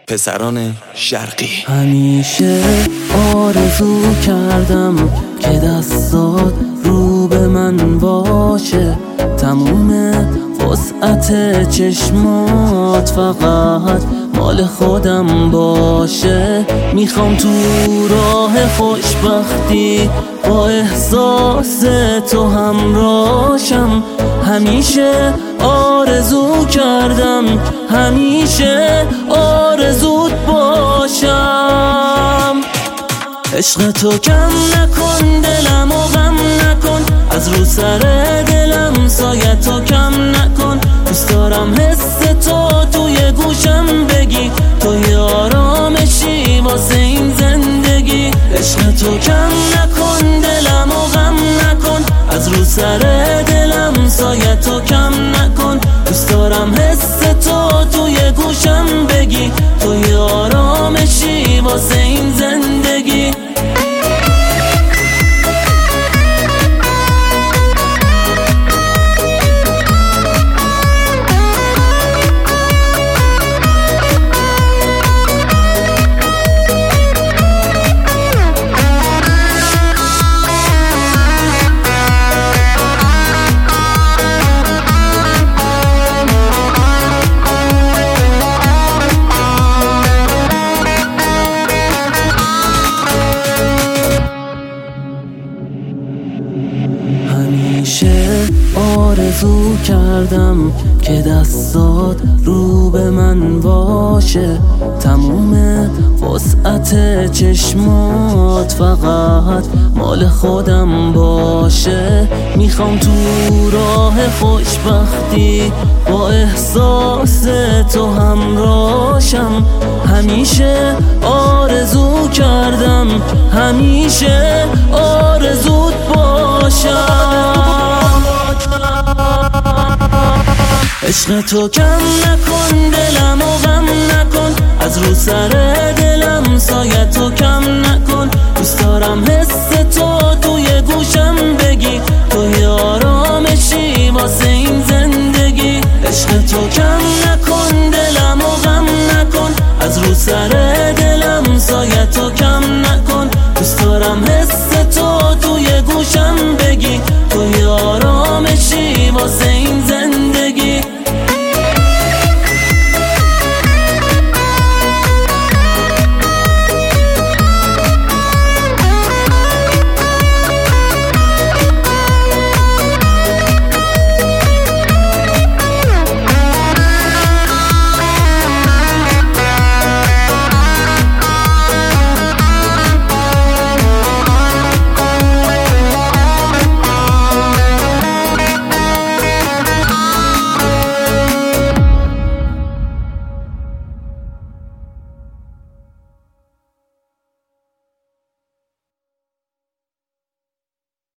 پسران شرقی. همیشه آرزو کردم که دستات رو به من باشه، تموم وسعت چشمات فقط مال خودم باشه. میخوام تو راه خوشبختی با احساس تو همراشم، همیشه آرزو کردم همیشه آرزوت باشم. عشق تو کم نکن، دلم و غم نکن، از رو سر دلم سایه تو کم نکن. دوست دارم حس تو توی گوشم بگی، توی آرامشی واسه این زندگی. عشق تو کم نکن، دلم و غم نکن، از رو سر دلم سایه تو کم نکن. دوست دارم حس تو توی گوشم بگی، توی آرامشی واسه این زندگی. همیشه آرزو کردم که دستات رو به من باشه، تموم وسعت چشمات فقط مال خودم باشه. میخوام تو راه خوشبختی با احساس تو همراشم، همیشه آرزو کردم همیشه آرزوت باشم. عشق تو کم نکن، دلم و غم نکن، از رو سر دلم سایه تو کم نکن. دوست دارم حس تو توی گوشم بگی، توی آرامشی واسه این زندگی. عشق تو کم نکن، دلم و غم نکن، از رو سر